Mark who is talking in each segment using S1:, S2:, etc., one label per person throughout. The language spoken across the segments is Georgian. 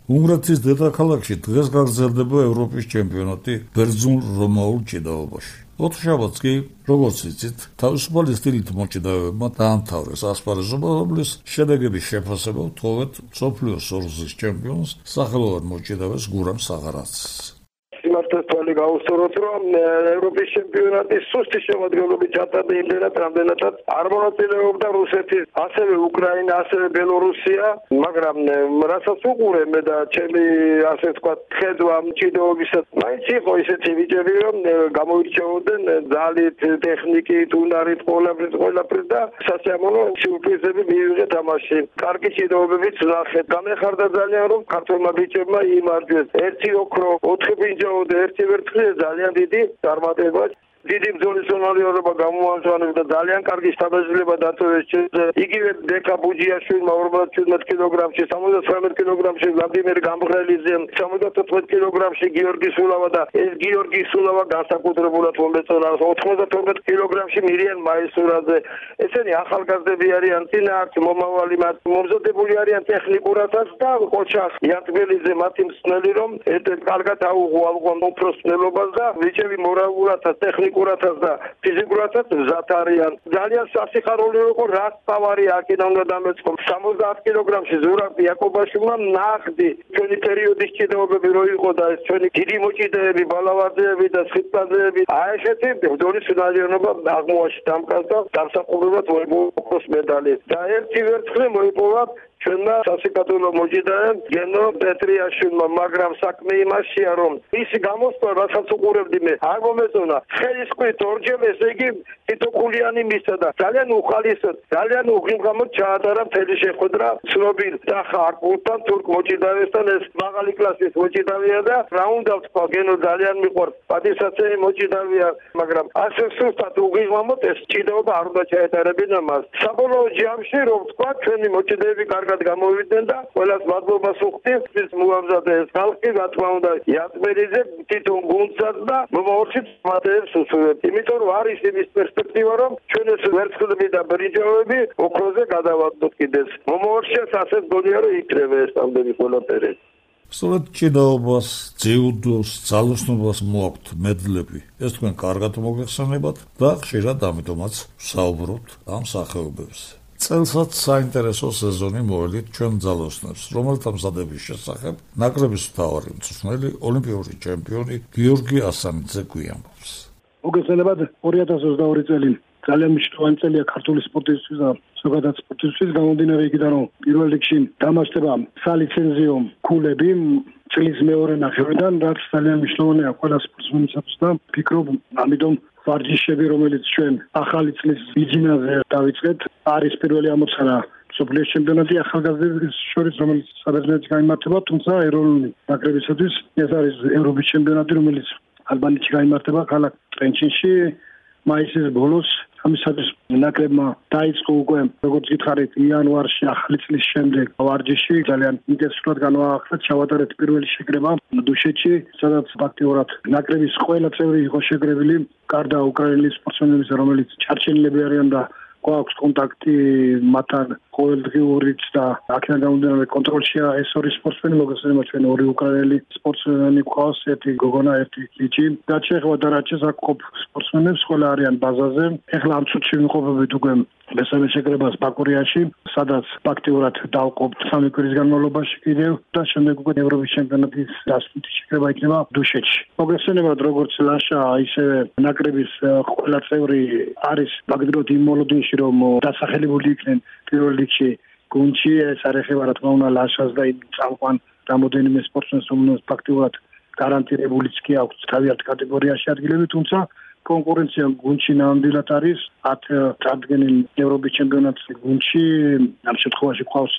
S1: უნგრეთის დედაქალაქში დღეს გაგრძელდება ევროპის ჩემპიონატი ბერძნულ-რომაულ ჭიდაობაში. ოთხშაბათს კი, როგორც იცით, თავისუფალი სტილით მოჭიდავეებმა დაამთავრეს ასპარეზობა, რომლის შედეგების შეფასება ვთხოვეთ მსოფლიოს ორგზის ჩემპიონს, სახელოვან მოჭიდავეს გურამ საღარაძეს.
S2: Თვალი გავუსწოროთ, რომ ევროპის ჩემპიონატის სუსტი შემადგენლობით ჩატარდა იმდენად, რამდენადაც არ მონაწილეობდა რუსეთი, ასევე უკრაინა, ასევე ბელორუსია, მაგრამ რასაც უყურე მე და ჩემი ასე ვთქვათ, ხედვა მჭიდაობისა, მაინც იყო ისეთი ვიճები, რომ გამოირჩეოდნენ ძალით, ტექნიკით, უნარით, ყველაფრით და სასიამოვნო სიურპრიზები მიიღე თამაში. კარგი ჭიდაობებიც ნახეთ. გამეხარდა ძალიან, რომ ქართველმა ბიჭებმა იმარჯვეს. ერთი ოქრო, 4 ბრინჯაო და ერთი ვერცხლი ძალიან დიდი წარმატება. დიდი ბრძოლის უნარიანობა გამოამჟღავნებდა და ძალიან კარგი სტაბილიზება დატოვეს. იგივე დეკა ბუჯიაშვილმა 57 კილოგრამში, 79 კილოგრამში ვლადიმერ გამღრელიძე, 74 კილოგრამში გიორგი სულავა და ეს გიორგი სულავა განსაკუთრებულად მომეწონა 92 კილოგრამში მირიან მაისურაძე. ესენი ახალგაზრდები არიან, წინააღმდეგ მომავალი მათ მომზადებული არიან ტექნიკურადაც და ყოჩახ იანტბელიძე მათი მსმელი რომ კარგად აუღალყონ უპროსნელობას და ვიჭები მორალურადაც ტექნიკურადაც და ფიზიკურადაც მზად არიან. ძალიან სასიხარული იყო რაც თავარი აქედან უნდა დამეწყო. 70 კილოგრამში ზურაბ იაკობაშვილმა ნახდი ჩვენი პერიოდის ჭიდაობები რო იყო და ეს ჩვენი დიდი მოჭიდეები, ბალავარდეები და სიტყვაზე აი ესეთი ბრძოლის უნარიანობა აღმოაჩნდა დამკაცდა დამსახურებად მოიპოვა მედალი და ერთი ვერცხლი მოიპოვა ჩვენმა სასიკატულო მოჭიდეებმა გენო პეტრიაშვილმა, მაგრამ საქმე იმაშია რომ ის გამოსვლა რასაც უყურებდი მე არ მომეწონა. ხელისყრით ორჯერ ესე იგი თითოქულიანი მისცა და ძალიან უხალისოდ, ძალიან უღიმღამოდ ჩაატარა მთელი შეხვედრა ცნობილ და ხარკულთან თურქ მოჭიდავესთან. ეს მაღალი კლასის მოჭიდავეა და რა უნდა ვთქვა, გენო ძალიან მიყვარს, პატივსაცემი მოჭიდავეა, მაგრამ ასე სუსტად უღიმღამოდ ეს ჭიდაობა არ უნდა ჩაეტარებინა მას. საბოლოო ჯამში რომ ვთქვა, ჩვენი მოჭიდეები კარგად გამოვიდნენ და ყველას მადლობას ვუხდი. ის მოამზადა ეს ხალხი, რა თქმა უნდა, იატბერიძე თვითონ გუნდსაც და მომავალში მათებს უსურვებთ. იმიტომ რომ არის იმის პერსპექტივა, რომ ჩვენ ეს ვერცხლები და ბრინჯაოები ოქროზე გადავაგდოთ კიდეც. მომავალში ასეც გონია რომ იქნება ეს ამდენი ყველაფერი.
S1: სწორედ ჭიდაობას, ძიუდოს, ძალოსნობას მოაქვთ მედლები. ეს თქვენ კარგად მოგეხსენებათ და ხშირად ამიტომაც ვსაუბრობთ ამ სახეობებზე. წელსაც საინტერესო სეზონი მოელით ჩვენ ძალოსნებს, რომელთა მზადების შესახებ ნაკრების მთავარი მწვრთნელი, ოლიმპიური ჩემპიონი გიორგი ასანიძე გვიამბობს.
S3: მოგესალმებით, 2022 წელი ძალიან მნიშვნელოვანი წელია ქართული სპორტისთვის და ზოგადად სპორტისთვის. გამომდინარე იქიდან, რომ პირველ რიგში დამარცხება სალიცენზიო ქულები წლის მეორე ნახევრიდან, რაც ძალიან მნიშვნელოვანია ყველა სპორტსმენისათვის და ფიქრობ, ამიტომ ვარჯიშები, რომელიც ჩვენ ახალი წლის ბიძინაზე დავიწყეთ, არის პირველი ამოცანა მსოფლიოს ჩემპიონატი ახალგაზრდების შორის, რომელიც საბერძნეთში გაიმართება, თუმცა ეროვნული ნაკრებისათვის ეს არის ევროპის ჩემპიონატი, რომელიც ალბანეთში გაიმართება ქალაქ ტრენჩინში მაისის ბოლოს. ამისათვის ნაკრებმა დაიწყო უკვე, როგორც გითხარით, იანვარში ახალი წლის შემდეგ ვარჯიში ძალიან ინტენსიურად განვაახლეთ, ჩავატარეთ პირველი შეკრება დუშეთში, სადაც აქტიურად ნაკრების ყველა წევრი იყო შეკრებილი, გარდა უკრაინელი სპორტსმენების, რომელიც ჩარჩენილები არიან და გვაქვს კონტაქტი მათთან ყოველდღიურიც და აქედან გამომდინარე კონტროლშია ეს ორი სპორტსმენი, მოგესალმებით ჩვენ ორი უკრაინელი სპორტსმენი გვყავს, ერთი გოგონა, ერთი ლიჩი. რაც შეეხება და რაც შესაძლოა სპორტსმენებს, ყველა არიან ბაზაზე. ეხლა ამ წუთში ვიმყოფებით უკვე მესამე შეკრებას ბაკურიაში, სადაც აქტიურად დავყოფთ 3 კვირის განმავლობაში კიდევ და შემდეგ უკვე ევროპის ჩემპიონატის დასწრული შეკრება იქნება დუშეთში. მოგესალმებით, როგორც ლაშა, ისევე ნაკრების ყველა წევრი არის ბაგდროთ იმ მოლოდინში, რომ დასახელებული იქნენ პირველ რიგში გუნდში. ეს არ ეხება რა თქმა უნდა ლაშას და იმ წამყვან რამოდენიმე სპორტსმენს, რომელსაც ფაქტიურად გარანტირებულიც კი აქვს თავიანთ კატეგორიაში ადგილები, თუმცა კონკურენცია გუნდში ნამდვილად არის 10 წარდგენილი ევროპის ჩემპიონატის გუნდში. ამ შემთხვევაში გვყავს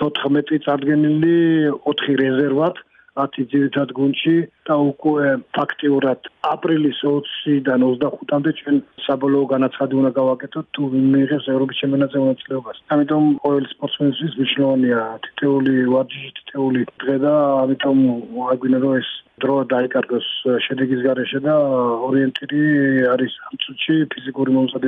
S3: 14 წარდგენილი, 4 რეზერვად, 10 ძირითად გუნდში და უკვე ფაქტიურად აპრილის 20-დან 25-მდე ჩვენ საბოლოო განაცხადი უნდა გავაკეთოთ თუ მიიღებს ევროპის ჩემპიონატზე მონაწილეობას. ამიტომ ყოველ სპორტსმენისთვის მნიშვნელოვანია თითოეული ვარჯიში, თითოეული დღე და ამიტომ აგვინა რომ ეს დრო დაიკარგოს შედეგის გარეშე და ორიენტირი არის ამ წუთში ფიზიკური მომზადების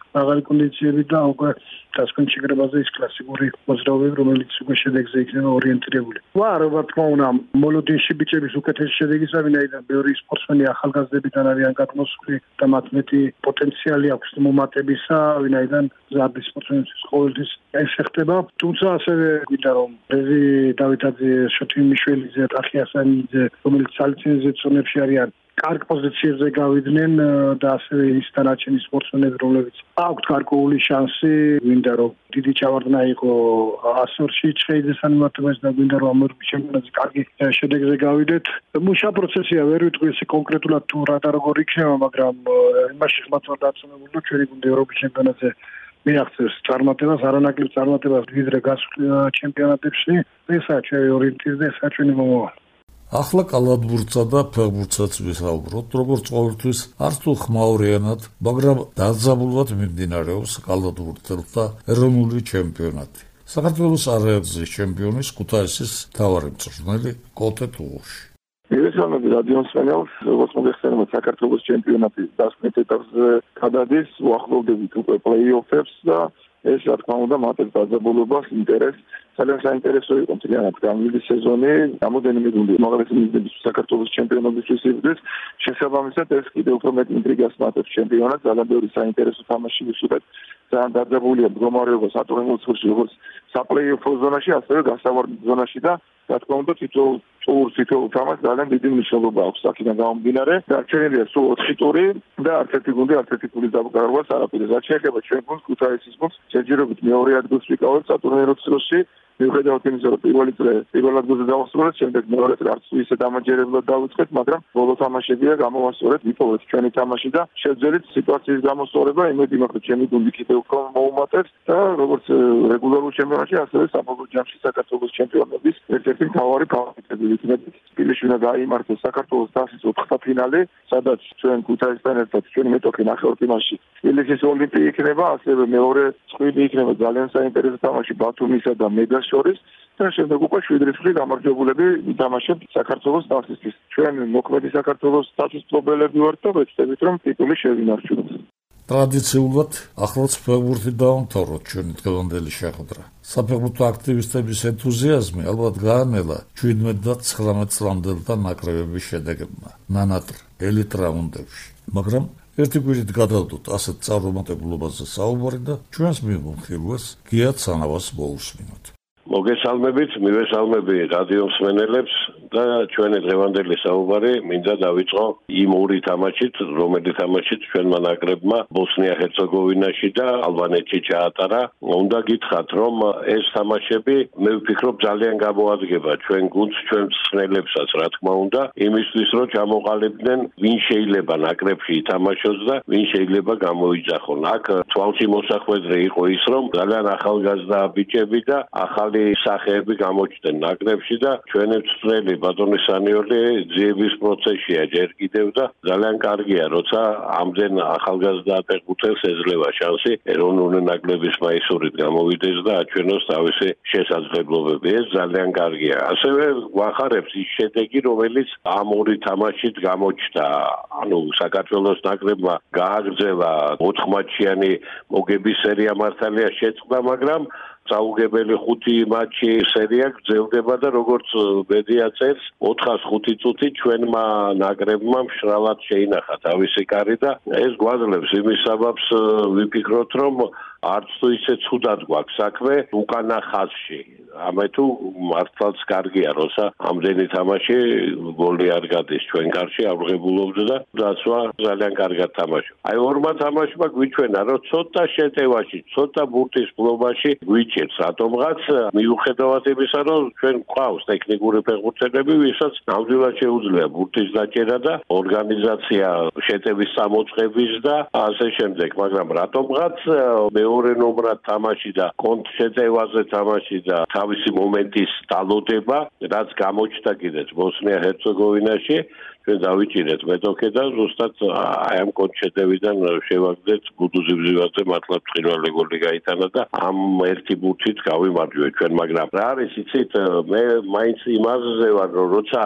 S3: მაღალი კონდიციები და უკვე დასკვნით შეკრებაზე ის კლასიკური მოძრაობები, რომელიც უკვე შედეგზე იქნება ორიენტირებული. რა თქმა უნდა, მოლოდინში ბიჭების უკეთესი შედეგისა, ვინაიდან ბევრი სპორტსმენი ახალგაზრდებიდან არიან გადმოსული და მათ მეტი პოტენციალი აქვს მომატებისა, ვინაიდან ზარდის სპორტსმენების ყოველთვის ეს ხდება. თუმცა ასევე გვინდა რომ რეზი დავითაძე, შოთი მიშველიძე, ტახი ასანიძე, რომელიც სალიცენზიო ზონებში არიან, კარგ პოზიციებზე გავიდნენ და ასევე ის დანარჩენი სპორტსმენები, რომლებიც აქვთ გარკვეული შანსი, გვინდა რომ დიდი ჩავარდნა იყო ასორში ჩხეიძეს ანიმატებას და გვინდა რომ ამერიკის ჩემპიონატზე კარგი შედეგზე გავიდეთ. მუშა პროცესია, ვერ ვიტყვი ესე კონკრეტულად თუ რა და როგორ იქნება, მაგრამ იმაში ხმაც ვარ დაცემებული, რომ ჩვენი გუნდი ევროპის ჩემპიონატზე მიაღწევს წარმატებას, არანაკლებ წარმატებას ვიდრე გასულ ჩემპიონატებში. ესაა ჩვენი ორიენტირება და ესაა ჩვენი მომავალი.
S1: ახლა კალათბურთსა და ფეხბურთსაც ვისაუბროთ, როგორც ყოველთვის არც თუ ხმაურიანად, მაგრამ დაძაბულად მიმდინარეობს კალათბურთელთა ეროვნული ჩემპიონატი. საქართველოს არაერთგზის ჩემპიონის ქუთაისის მთავარი მწვრთნელი კოტე ტუღუში.
S4: მივესალმები რადიო მსმენელს, როგორც მოგეხსენებათ, საქართველოს ჩემპიონატის დასკვნით ეტაპზე გადადის, უახლოვდებით უკვე პლეი-ოფებს და ეს რა თქმა უნდა მატებს დაძაბულობას, ინტერესს. ძალიან საინტერესო იყო მთლიანად განვლილი სეზონი, რამოდენიმე გუნდი უმაღლესი მიზნების საქართველოს ჩემპიონობისთვის იბრძვის. შესაბამისად, ეს კიდევ უფრო მეტ ინტრიგას მატებს ჩემპიონატს, ძალიან ბევრი საინტერესო თამაში ვისურვებთ. ძალიან დაძაბულია მდგომარეობა სატურნირო ცხრილში, როგორც საპლეი-ოფ ზონაში, ასევე გასავარდით ზონაში და რა თქმა უნდა თითოეულ თამაშს ძალიან დიდი მნიშვნელობა აქვს აქედან გამომდინარე. დარჩენილია სულ 4 ტური და არც ერთი გუნდი არც ერთი ტურის დამყარებას არ აპირებს. რაც შეეხება ჩვენ გუნდს, ქუთაისის გუნდს, შეჯერებით მეორე ადგილს ვიკავებთ სატურნირო ცხრილში. მიუხედავად იმისა, რომ პირველი წრე პირველ ადგილზე დავასრულეთ, შემდეგ მეორე წრე არც ისე დამაჯერებლად დავიწყეთ, მაგრამ ბოლო თამაშებია გამოვასწორეთ, ვიპოვეთ ჩვენი თამაში და შევძელით სიტუაციის გამოსწორება, იმედი მაქვს, რომ ჩემი გუნდი კიდევ უფრო მოუმატებს და როგორც რეგულარულ ჩემპიონატში, ასევე საბოლოო ჯამში საქართველოს ჩემპიონობის ერთ-ერთი მთავარი ფავორიტები ვიქნებით. თბილისში უნდა გაიმართოს საქართველოს თასის 4-ხთა ფინალი, სადაც ჩვენ ქუთაისთან ერთად ჩვენი მეტოქი ნახევარფინალში თბილისის ოლიმპი იქნება, ასევე მეორე წყვილი იქნება ძალიან საინტერესო თამაში ბათუმისა და მეგას შორის და შემდეგ უკვე 7 წელი გამარჯვებულები ითამაშებთ საქართველოს თასისთვის. ჩვენ მოქმედი საქართველოს თასის მფლობელები ვართ და ვეცდებით რომ ტიტული შევინარჩუნოთ.
S1: ტრადიციულად ახლაც ფეხბურთი დავამთავროთ ჩვენი დღევანდელი შეხვედრა. საფეხბურთო აქტივისტების ენთუზიაზმი ალბათ გაანელა 17 და 19 წლამდელთა ნაკრებების შედეგებმა ნანატრ ელიტ რაუნდებში. მაგრამ ერთი კვირით გადავდოთ ასეთ წარუმატებლობაზე საუბარი და ჩვენს მიმოხილვას გია ცანავას მოусმინოთ.
S5: მოგესალმებით, მივესალმები რადიო მსმენელებს და ჩვენი დღევანდელი საუბარი მინდა დავიწყო იმ ორი თამაშით, რომელიც თამაშით ჩვენმა ნაკრებმა ბოსნია-ჰერცეგოვინაში და ალბანეთში ჩაატარა. უნდა გითხრათ, რომ ეს თამაშები მე ვფიქრობ ძალიან გამოადგება ჩვენ გუნდს, ჩვენ მსმენელებსაც, რა თქმა უნდა, იმისთვის, რომ ჩამოყალიბდნენ ვინ შეიძლება ნაკრებში ითამაშოს და ვინ შეიძლება გამოიძახონ. აქ თვალში მოსახვედრე იყო ის, რომ ძალიან ახალგაზრდა ბიჭები და ახალი სახეები გამოჩნდნენ ნაკრებში და ჩვენი მწვრთნელი ბატონი სანიოლი ძიების პროცესია ჯერ კიდევ და ძალიან კარგია, როცა ამდენ ახალგაზრდა ფეხბურთელს ეძლევა შანსი ეროვნული ნაკრების მაისურით გამოვიდეს და აჩვენოს თავისი შესაძლებლობები. ეს ძალიან კარგია. ასევე ვახარებს ის შედეგი, რომელიც ამ ორი თამაშით გამოჩნდა. ანუ საქართველოს ნაკრებმა გააგრძელა 4 მატჩიანი მოგების სერია მართალია შეწყდა, მაგრამ საუგებელი 5 მატჩი სერია გრძელდება და როგორც ბედია წერს 405 წუთი ჩვენმა ნაკრებმა მშრალად შეინახა თავისი კარი და ეს გვაძლევს იმის საბაბს ვიფიქროთ, რომ არც თუ ისე ცუდად გვაქვს საქმე უკანა ხაზში. ამე თუ მართლაც კარგია, როცა ამდენი თამაში გოლი არ გადის ჩვენ კარში აბრღებულობდა და დაცვა ძალიან კარგად თამაშობს. აი ორმა თამაშმა გვიჩვენა, რომ ცოტა შეტევაში, ცოტა ბურთის ფლობაში გვიჭერს რატომღაც, მიუხედავად იმისა, რომ ჩვენ გვყავს ტექნიკური ფეხბურთელები, ვისაც ნამდვილად შეუძლია ბურთის დაჭერა და ორგანიზაცია შეტევის წამოწყების და ასე შემდეგ, მაგრამ რატომღაც მეორე ნომრად თამაში და კონტრშეტევაზე თამაში და თავისი მომენტის დალოდება, რაც გამოჩნდა კიდეც ბოსნია-ჰერცეგოვინაში, ჩვენ დავიჭირეთ მეტოქე და ზუსტად აი ამ კონტრშეტევიდან შევაგდეთ გუდუზიბზივაძე მართლაც პირველი გოლი გაიტანა და ამ ერთი ბურთით გავიმარჯვეთ ჩვენ, მაგრამ რა არის იცით, მე მაინც იმაზე ვარ, რომ როცა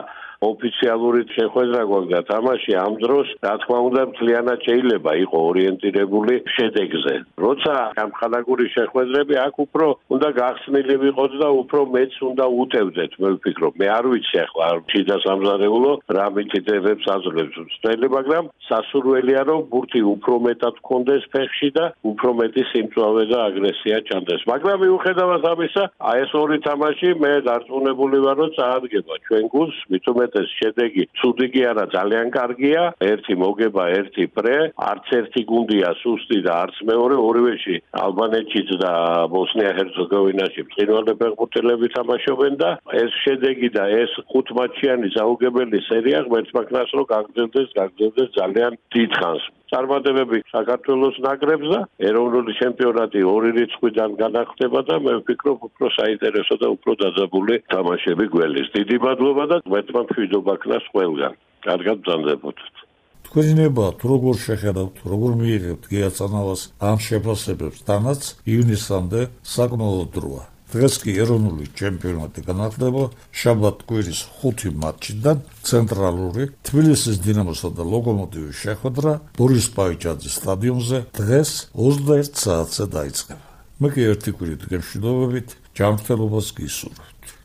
S5: ოფიციალური შეხვედრა გვაქვს და თამაში ამ დროს, რა თქმა უნდა, მთლიანად შეიძლება იყო ორიენტირებული შედეგზე. როცა ამ ხალხური შეხვედრები აქ უფრო უნდა გახსნილი ვიყოთ და უფრო მეც უნდა უტევდეთ, მე ვფიქრობ. მე არ ვიცი ახლა შიდა სამზარეულო რა მითითებებს აძლევს უცნელი, მაგრამ სასურველია რომ ბურთი უფრო მეტად გქონდეს ფეხში და უფრო მეტი სიმწვავე და აგრესია ჩანდეს. მაგრამ მიუხედავად ამისა, აი ეს ორი თამაში მე დარწმუნებული ვარ რომ წაადგება ჩვენ გულს, მით უმეტეს შედეგი ცუდი კი არა, ძალიან კარგია. ერთი მოგება, ერთი პრე, არც ერთი გუნდია სუსტი და არც მეორე, ორივეში ალბანეთშიც და ბოსნია-ჰერცეგოვინაში ბრწყინვალე ფეხბურთელები თამაშობენ და ეს შედეგი და ეს 5 მატჩიანი საუგებელი სერია ღმერთმაგნას რომ გაგრძელდეს ძალიან დიდხანს. წარმატებები საქართველოს ნაკრებს და ეროვნული ჩემპიონატი 2 რიცხვიდან განახდება და მე ვფიქრობ უფრო საინტერესო და უფრო დაძაბული თამაშები გველის. დიდი მადლობა და ღმერთმა მშვიდობა ქნას ყველგან. კარგად ბრძანდებოდეთ.
S1: თქვენი ნებათ როგორ შეხედავთ, როგორ მიიღებთ გეაცანავას ამ შეფასებებს, თანაც ივნისამდე საკმაოდ დროა. დღეს კი ეროვნული ჩემპიონატი განახდება შაბათ-კვირის 5 მატჩიდან ცენტრალური თბილისის დინამოსა და ლოკომოტივის შეხვედრა ბორის პაიჭაძის სტადიონზე დღეს 21 საათზე დაიწყება. მე კი ერთი კვირით გემშვიდობებით ჯანმრთელობას გისურვებთ.